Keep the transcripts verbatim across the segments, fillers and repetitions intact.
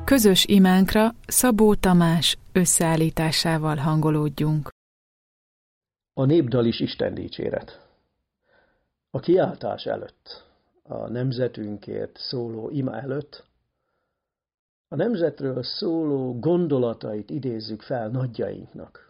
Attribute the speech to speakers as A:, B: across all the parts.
A: Közös imánkra Szabó Tamás összeállításával hangolódjunk.
B: A népdal is Isten dicséret. A kiáltás előtt, a nemzetünkért szóló ima előtt, a nemzetről szóló gondolatait idézzük fel nagyjainknak.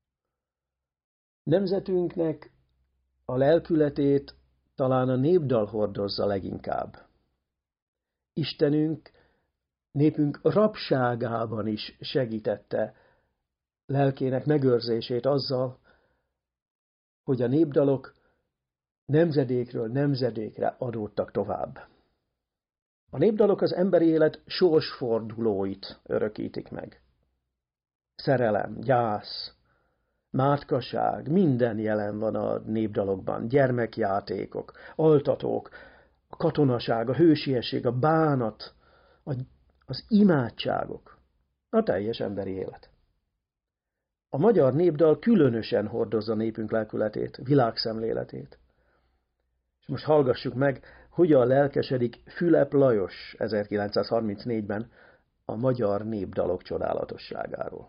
B: Nemzetünknek a lelkületét talán a népdal hordozza leginkább. Istenünk népünk rabságában is segítette lelkének megőrzését azzal, hogy a népdalok nemzedékről nemzedékre adódtak tovább. A népdalok az emberi élet sorsfordulóit örökítik meg. Szerelem, gyász, mátkaság, minden jelen van a népdalokban. Gyermekjátékok, altatók, a katonaság, a hősiesség, a bánat, a, az imádságok, a teljes emberi élet. A magyar népdal különösen hordozza népünk lelkületét, világszemléletét. És most hallgassuk meg, hogyan lelkesedik Fülep Lajos ezerkilencszázharmincnégyben a magyar népdalok csodálatosságáról.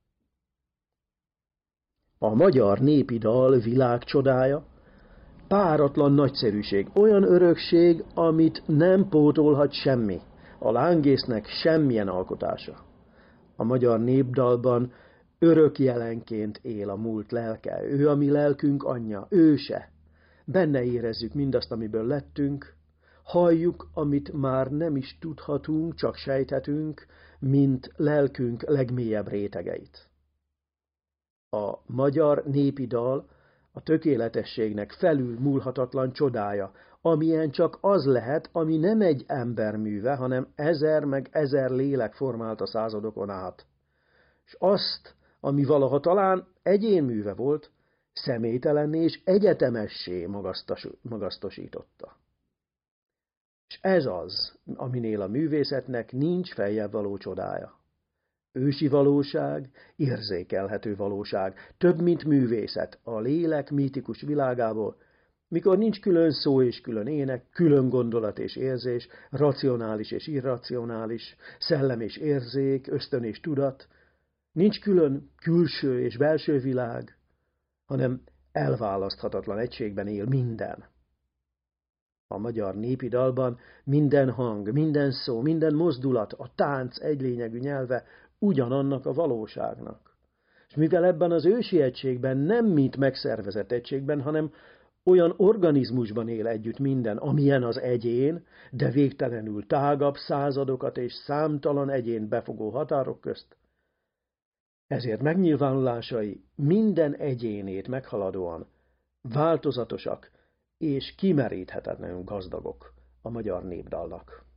B: A magyar népi dal világcsodája, páratlan nagyszerűség, olyan örökség, amit nem pótolhat semmi, a lángésznek semmilyen alkotása. A magyar népdalban örök jelenként él a múlt lelke, ő a mi lelkünk anyja, őse. Benne érezzük mindazt, amiből lettünk, halljuk, amit már nem is tudhatunk, csak sejthetünk, mint lelkünk legmélyebb rétegeit. A magyar népi dal a tökéletességnek felül múlhatatlan csodája, amilyen csak az lehet, ami nem egy ember műve, hanem ezer meg ezer lélek formálta századokon át. És azt, ami valaha talán egyén műve volt, személytelenné és egyetemessé magasztosította. És ez az, aminél a művészetnek nincs feljebb való csodája. Ősi valóság, érzékelhető valóság, több, mint művészet, a lélek mítikus világából, mikor nincs külön szó és külön ének, külön gondolat és érzés, racionális és irracionális, szellem és érzék, ösztön és tudat, nincs külön külső és belső világ, hanem elválaszthatatlan egységben él minden. A magyar népi dalban minden hang, minden szó, minden mozdulat, a tánc egylényegű nyelve ugyanannak a valóságnak. És mivel ebben az ősi egységben nem mint megszervezett egységben, hanem olyan organizmusban él együtt minden, amilyen az egyén, de végtelenül tágabb századokat és számtalan egyén befogó határok közt, ezért megnyilvánulásai minden egyénét meghaladóan változatosak és kimeríthetetlenül gazdagok a magyar népdalnak.